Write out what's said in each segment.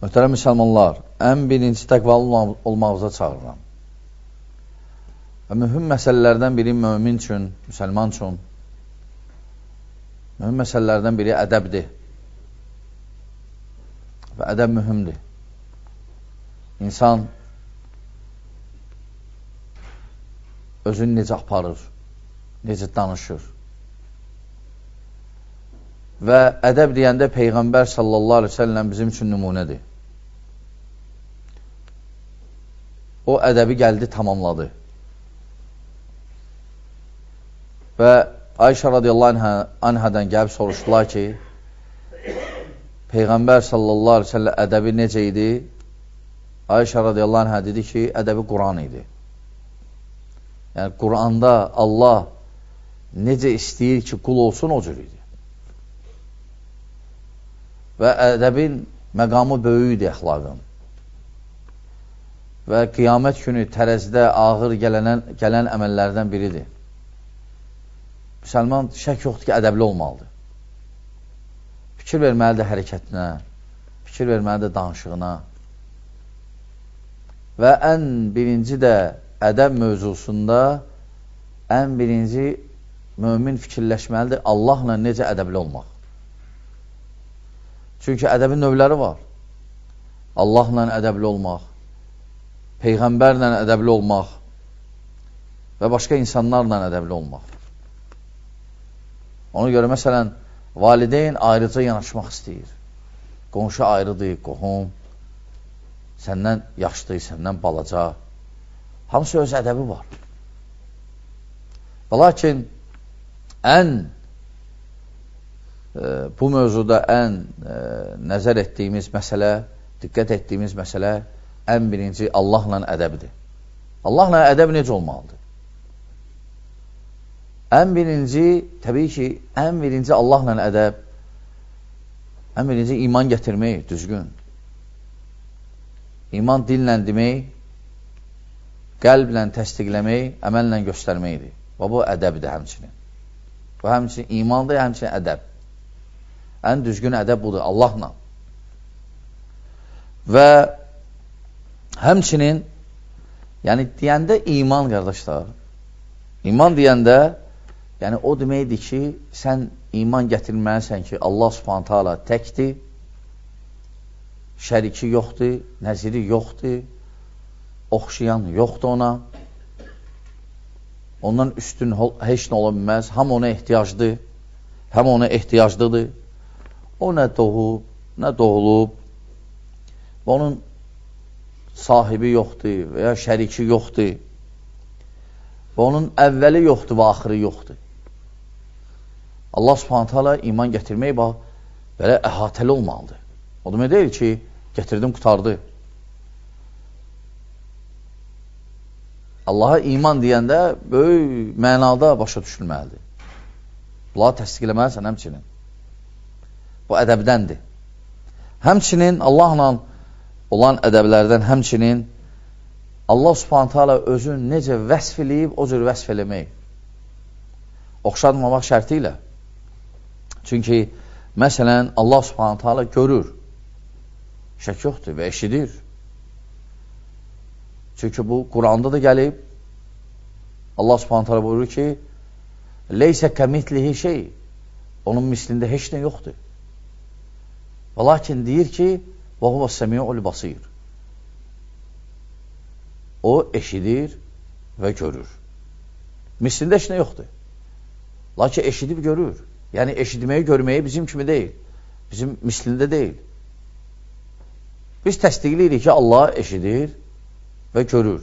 Möhtərəm müsəlmanlar, ən birinci təqvalı olmağıza çağırıram. Və mühüm məsələlərdən biri mömin üçün, müsəlman üçün, mühüm məsələlərdən biri ədəbdir. Və ədəb mühümdür. İnsan özünü necə aparır, necə danışır. Və ədəb deyəndə Peyğəmbər sallallahu aleyhi ve sellem bizim üçün nümunədir. O ədəbi gəldi, tamamladı. Və Ayşə radiyallahu anhadan gəlib soruşdular ki, Peyğəmbər sallallahu aleyhi ve sellem ədəbi necə idi? Ayşə radiyallahu anha dedi ki, ədəbi Quran idi. Yəni, Quranda Allah necə istəyir ki, qul olsun, o cür idi. Və ədəbin məqamı böyükdir əxlaqın. Və qiyamət günü tərəzidə ağır gələn əməllərdən biridir. Müsəlman şək yoxdur ki, ədəbli olmalıdır. Fikir verməlidir hərəkətinə, fikir verməlidir danışığına. Və ən birinci də ədəb mövzusunda ən birinci mömin fikirləşməlidir Allahla necə ədəbli olmaq. Çünki ədəbin növləri var. Allahla ədəbli olmaq, Peyğəmbərlə ədəbli olmaq və başqa insanlarla ədəbli olmaq. Ona görə, məsələn, valideyn ayrıca yanaşmaq istəyir. Qonşu ayrıdır, qohum, səndən yaşlıdır, səndən balaca. Hamısı öz ədəbi var. Və lakin bu mövzuda ən nəzər etdiyimiz məsələ, diqqət etdiyimiz məsələ ən birinci Allahla ədəbdir. Allahla ədəb necə olmalıdır? Ən birinci, təbii ki, ən birinci Allahla ədəb, ən birinci iman gətirmək, düzgün. İman dillə demək, qəlblə təsdiqləmək, əməllə göstərməkdir. Və bu ədəbdir həmçinin. Bu həmçinin imandır, həmçinin ədəb. Ən düzgün ədəb budur, Allahla. Və həmçinin, yəni deyəndə iman, qardaşlar, iman deyəndə, yəni o deməkdir ki, sən iman gətirməlisən ki, Allah subhanətə alə təkdir, şəriki yoxdur, nəziri yoxdur, oxşayan yoxdur ona, ondan üstün heç nə ola bilməz, həm ona ehtiyacdır, həm ona ehtiyaclıdır, o nə doğub, nə doğulub, və onun sahibi yoxdur və ya şəriki yoxdur və onun əvvəli yoxdur və axırı yoxdur. Allah subhanətə alə iman gətirmək belə əhatəli olmalıdır. O demək deyil ki, gətirdim, qutardı. Allaha iman deyəndə böyük mənada başa düşülməlidir. Bunları təsdiqləməlisən həmçinin. Bu ədəbdəndir. Həmçinin Allahla olan ədəblərdən həmçinin Allah subhanətə alə özünü necə vəsf eləyib, o cür vəsf eləmək. Oxşadmamaq şərti ilə. Çünki, məsələn, Allah subhanətə alə görür. Şək yoxdur və eşidir. Çünki bu, Quranda da gəlib, Allah subhanətə alə buyurur ki, leysə kəmitlihi şey, onun mislində heç nə yoxdur. Və lakin deyir ki, və huvə səmi'ul basir. O eşidir və görür. Mislində heç nə yoxdur. Lakin eşidib görür. Yəni eşitməyi, görməyi bizim kimi deyil. Bizim mislində deyil. Biz təsdiqləyirik ki, Allah eşidir və görür.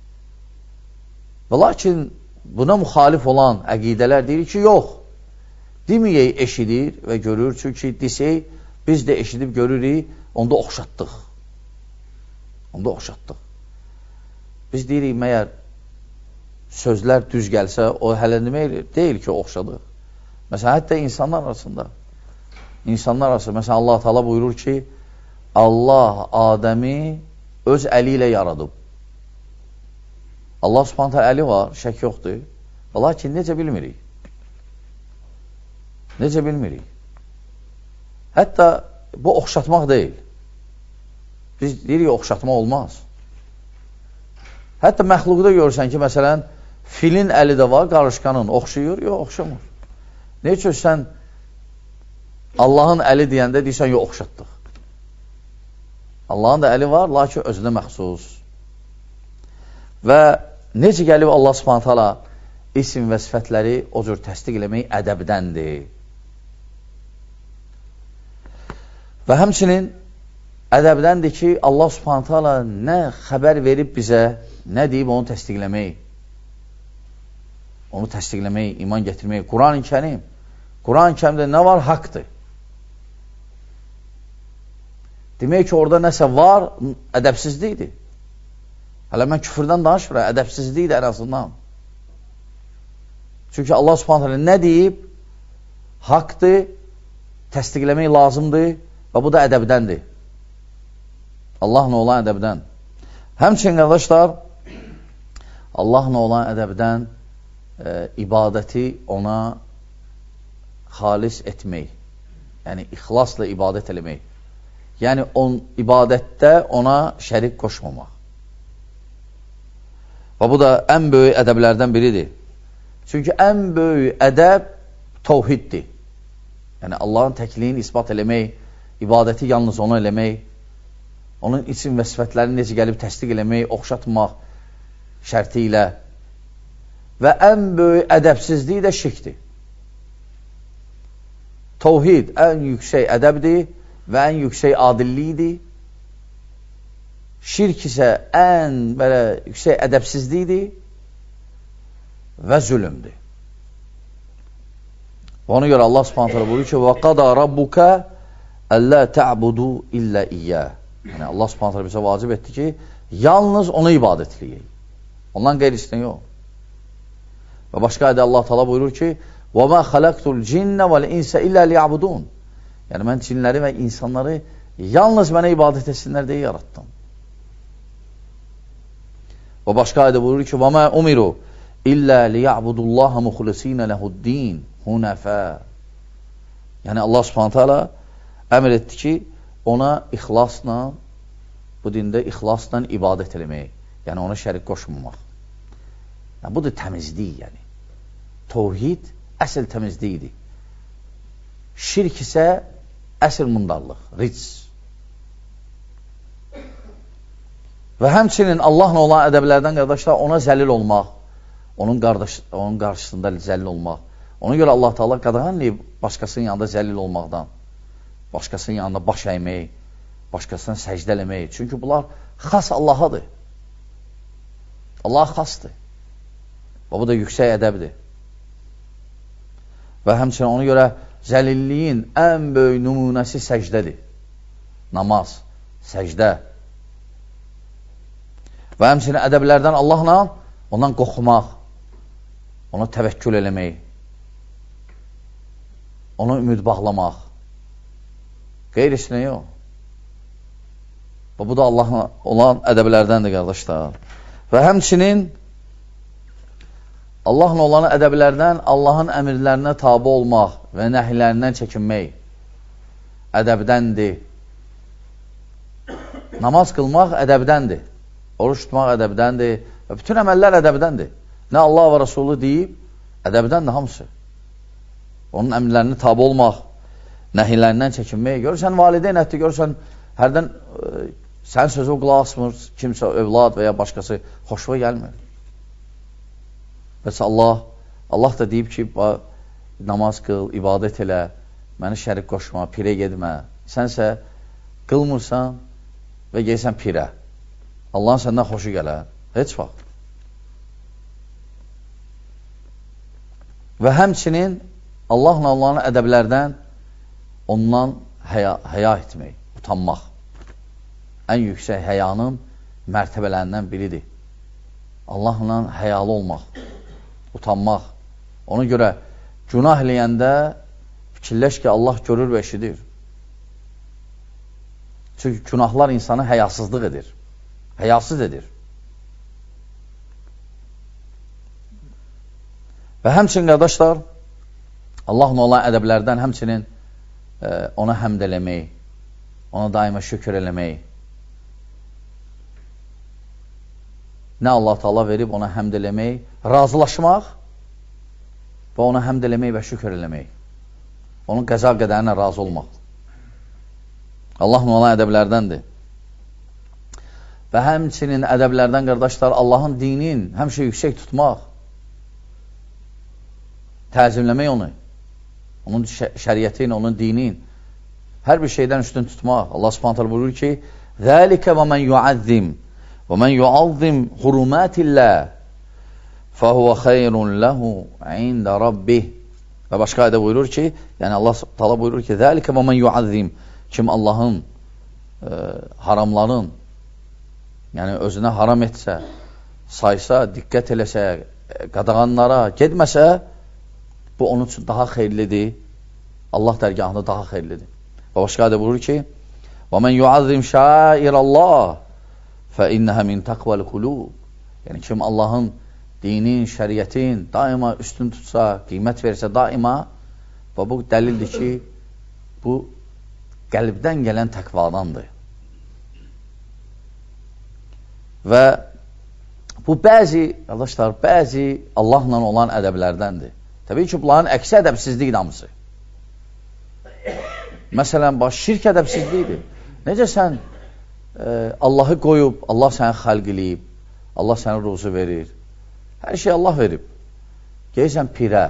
Və lakin buna müxalif olan əqidələr deyir ki, yox. Deməyək eşidir və görür. Çünki desək, biz də eşidib görürük, onda oxşatdıq. Onda oxşatdıq. Biz deyirik, məyər sözlər düz gəlsə, o hələ demək deyil ki, oxşadıq. Məsələn, hətta insanlar arasında, məsələn, Allah Teala buyurur ki, Allah Adəmi öz əli ilə yaradıb. Allah subhanətə əli var, şək yoxdur. Lakin necə bilmirik? Necə bilmirik? Hətta bu oxşatmaq deyil. Biz deyirik, oxşatma olmaz. Hətta məxluqda görürsən ki, məsələn, filin əli də var, qarışqanın oxşayır, yox, oxşamır. Ne üçün sən Allahın əli deyəndə deyirsən, yox, oxşatdıq. Allahın da əli var, lakin özünə məxsus. Və necə gəlib Allah Subhanahu taala isim və sifətləri o cür təsdiq eləmək ədəbdəndir. Və həmçinin ədəbdəndir ki, Allah Subhanahu taala nə xəbər verib bizə, nə deyib onu təsdiqləmək. Onu təsdiqləmək, iman gətirmək. Quran-ı Kərim. Quran-ı Kərimdə nə var? Haqdır. Demək ki, orada nəsə var, ədəbsizlikdir. Hələ mən küfürdən danışmıram, ədəbsizlikdir ən azından. Çünki Allah Subhanahu taala nə deyib? Haqdır, təsdiqləmək lazımdır və bu da ədəbdəndir. Allahla olan ədəbdən. Həmçinin qardaşlar, Allahla olan ədəbdən ibadəti ona xalis etmək. Yəni, ixlasla ibadət eləmək. Yəni, ibadətdə ona şərik qoşmamaq. Və bu da ən böyük ədəblərdən biridir. Çünki ən böyük ədəb təvhiddir. Yəni, Allahın təkliyini isbat eləmək, ibadəti yalnız ona eləmək, onun isim və sifətlərini necə gəlib təsdiq eləmək, oxşatmaq şərti ilə və ən böyük ədəbsizliyi də şirkdir. Təvhid ən yüksək ədəbdir və ən yüksək adillikdir. Şirk isə ən belə yüksək ədəbsizlikdir və zülümdür. Ona görə Allah Subhanahu taala buyurur ki: "Və qada rabbuka alla ta'budu illa iyyah." Yəni Allah Subhanahu taala bizə vacib etdi ki, yalnız ona ibadət edək. Ondan qeyrisinə yox. Və başqa ayədə Allah Taala buyurur ki: "Və ma xalaqtul cinne vel insa illa liya'budun." Yəni mən cinləri və insanları yalnız mənə ibadət etsinlər deyə yaratdım. Və başqa ayədə buyurur ki: "Və ma umiru illa liya'budullaha muxlisina lehu'd-din hunafa." Yəni Allah Subhanahu taala əmr etdi ki, ona ixlasla, bu dində ixlasla ibadət etmək. Yəni ona şərik qoşmamaq. Yəni, bu da təmizlik, yəni. Təvhid əsl təmizlikdir. Şirk isə əsl mundarlıq, ric. Və həmçinin Allahla olan ədəblərdən qardaşlar, ona zəlil olmaq, onun qarşısında zəlil olmaq. Ona görə Allah Taala qadağanlayıb başqasının yanında zəlil olmaqdan, başqasının yanında baş əymək, başqasına səcdə eləmək. Çünki bunlar xas Allahadır. Allah xasdır. Və bu da yüksək ədəbdir. Və həmçinin ona görə zəlilliyin ən böyük nümunəsi səcdədir. Namaz, səcdə. Və həmçinin ədəblərdən Allahla ondan qorxmaq, ona təvəkkül eləmək, ona ümid bağlamaq. Qeyrisinə yox. Və bu da Allahla olan ədəblərdəndir, qardaşlar. Və həmçinin Allahla olan ədəblərdən Allahın əmirlərinə tabi olmaq və nəhlərindən çəkinmək ədəbdəndir. Namaz qılmaq ədəbdəndir. Oruç tutmaq ədəbdəndir. Və bütün əməllər ədəbdəndir. Nə Allah və Rasulü deyib, ədəbdəndir hamısı. Onun əmrlərinə tabi olmaq, nəhlərindən çəkinmək. Görürsən, valideyn ətdir, görürsən, hərdən sən sözü qulaq asmır, kimsə, övlad və ya başqası xoşuna gəlmir. Bəs Allah da deyib ki, namaz qıl, ibadət elə, məni şərik qoşma, pirə gedmə. Sənsə qılmırsan və geysən pirə. Allahın səndən xoşu gələr. Heç vaxt. Və həmçinin Allahla Allahın ədəblərdən ondan həya etmək, utanmaq. Ən yüksək həyanın mərtəbələrindən biridir. Allahla həyalı olmaq, utanmaq. Ona görə günah eləyəndə fikirləş ki, Allah görür və eşidir. Çünki günahlar insanı həyasızlıq edir. Həyasız edir. Və həmçinin, qardaşlar, Allahla olan ədəblərdən həmçinin ona həmd eləmək, ona daima şükür eləmək, nə Allah Taala verib ona həmd eləmək, razılaşmaq və ona həmd eləmək və şükür eləmək. Onun qəza qədərinə razı olmaq. Allahın olan ədəblərdəndir. Və həmçinin ədəblərdən, qardaşlar, Allahın dinin həmişə yüksək tutmaq, təzimləmək onu, onun şəriətin, onun dinin, hər bir şeydən üstün tutmaq. Allah Subhanahu taala buyurur ki: "Zəlikə və men yu'azzim və men yu'azzim hurumatillah fehuve xeyrun lehu inde rabbih." Və başqa ayədə buyurur ki, yəni Allah Taala buyurur ki: "Zəlikə və men yu'azzim", kim Allahın haramların, yəni özünə haram etsə, saysa, diqqət eləsə, qadağanlara getməsə, bu onun üçün daha xeyirlidir. Allah dərgahında daha xeyirlidir. Və başqa ayədə buyurur ki: وَمَنْ يُعَظِّمْ شَائِرَ اللّٰهِ فَاِنَّهَا مِنْ تَقْوَ الْقُلُوبِ. Yəni kim Allahın dinin, şəriətin daima üstün tutsa, qiymət versə daima, və bu dəlildir ki, bu qəlbdən gələn təqvadandır. Və bu bəzi, qardaşlar, bəzi Allahla olan ədəblərdəndir. Təbii ki, bunların əksi ədəbsizlik namısı. Məsələn, şirk ədəbsizliyidir. Necə sən Allahı qoyub, Allah səni xalq eləyib, Allah səni ruzu verir, hər şey Allah verib. Geysən pirə,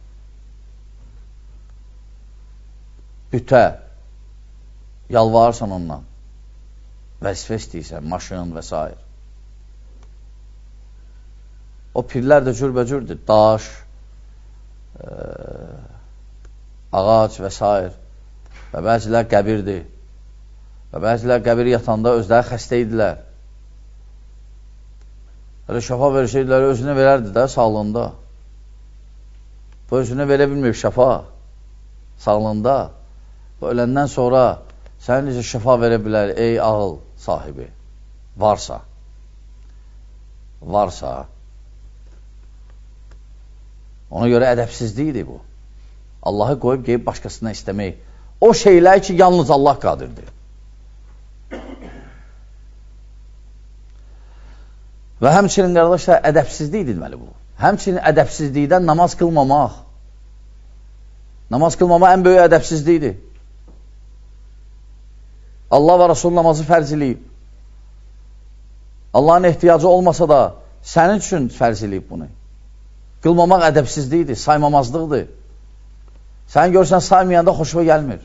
bütə, yalvarırsan ondan, vəzifə istəyirsən, maşın və s. O pirlər də cürbəcürdür, daş, ağac və s. Və bəzilər qəbirdir. Və bəzilər qəbir yatanda özləri xəstə idilər. Elə şəfa versəydilər, özünə verərdi də sağlığında. Bu özünə verə bilməyib şəfa sağlığında. Bu öləndən sonra sənə necə şəfa verə bilər, ey ağıl sahibi? Varsa. Ona görə ədəbsizlikdir bu. Allahı qoyub qeyib başqasına istəmək. O şeylər ki, yalnız Allah qadirdir. Və həmçinin, qardaşlar, ədəbsizlik deməli bu. Həmçinin ədəbsizlikdən namaz qılmamaq. Namaz qılmamaq ən böyük ədəbsizlikdir. Allah və Rasul namazı fərz eləyib. Allahın ehtiyacı olmasa da sənin üçün fərz eləyib bunu. Qılmamaq ədəbsizlikdir, saymamazlıqdır. Sən görsən, saymayanda xoşuma gəlmir.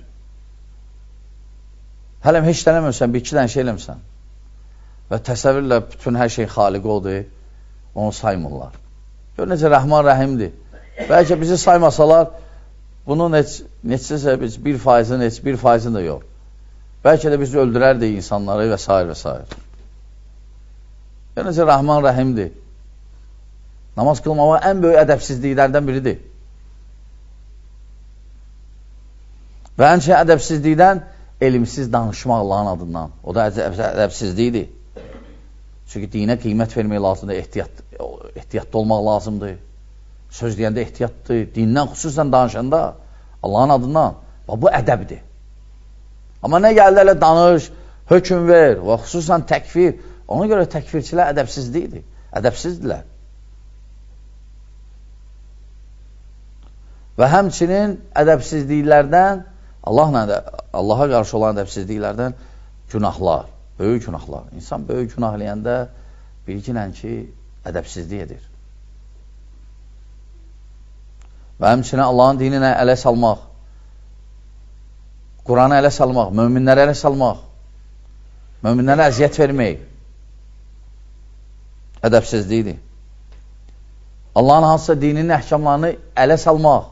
Hələm heç dənəməmsən, bir-iki dənə şey eləmsən. Və təsəvvürlə bütün hər şey xaliqi odur, onu saymırlar. Gör necə Rəhman Rəhimdir. Bəlkə bizi saymasalar, bunun neçəsə 1%-in, heç 1%-in də yox. Bəlkə də bizi öldürərdi insanları və s. və s. Gör necə Rəhman Rəhimdir. Namaz qılmamaq ən böyük ədəbsizliklərdən biridir. Və həmçinin ədəbsizlikdən elmsiz danışmaq Allahın adından. O da ədəbsizlikdir. Çünki dinə qiymət vermək lazımdır, ehtiyatlı olmaq lazımdır. Söz deyəndə ehtiyatdır, dindən xüsusən danışanda Allahın adından. Bu ədəbdir. Amma nə gəldi elə danış, hökm ver və xüsusən təkfir. Ona görə təkfirçilər ədəbsizlikdir. Ədəbsizdirlər. Və həmçinin ədəbsizliklərdən Allaha qarşı olan ədəbsizliklərdən günahlar, böyük günahlar. İnsan böyük günah eləyəndə bilginən ki, ədəbsizlik edir. Və həmçinin Allahın dininə ələ salmaq, Quranı ələ salmaq, möminlərə ələ salmaq, möminlərə əziyyət vermək ədəbsizlikdir. Allahın hansısa dininin əhkamlarını ələ salmaq,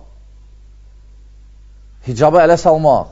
hicabı ələ salmaq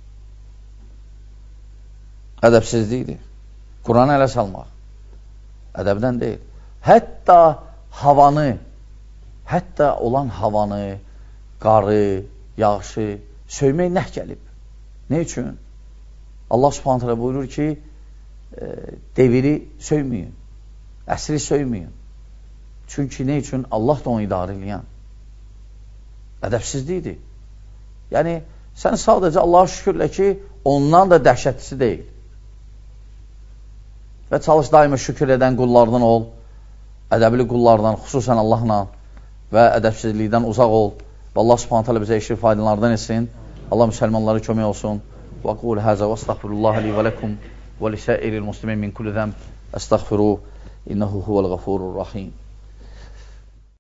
ədəbsizlikdir. Quranı ələ salmaq ədəbdən deyil. Hətta havanı, hətta olan havanı, qarı, yağışı söymək nəh gəlib. Ne üçün? Allah Subhanahu taala buyurur ki, deviri söyməyin, əsri söyməyin. Çünki ne üçün? Allah da onu idarə edən. Ədəbsizlikdir. Yəni, sən sadəcə Allah'a şükürlə ki, ondan da dəhşətlisi deyil. Və çalış daima şükür edən qullardan ol ədəbli qullardan, xüsusən Allahla və ədəbsizlikdən uzaq ol. Və Allah subhanət hələ bizə eşir faydalardan etsin. Allah müsəlmanlara kömək olsun. Və qul həzə və əstəğfirullah li və ləkum və lisəiril muslimin min kulli zəmb əstəğfiruh innəhu huvəl-ğafurur rahim.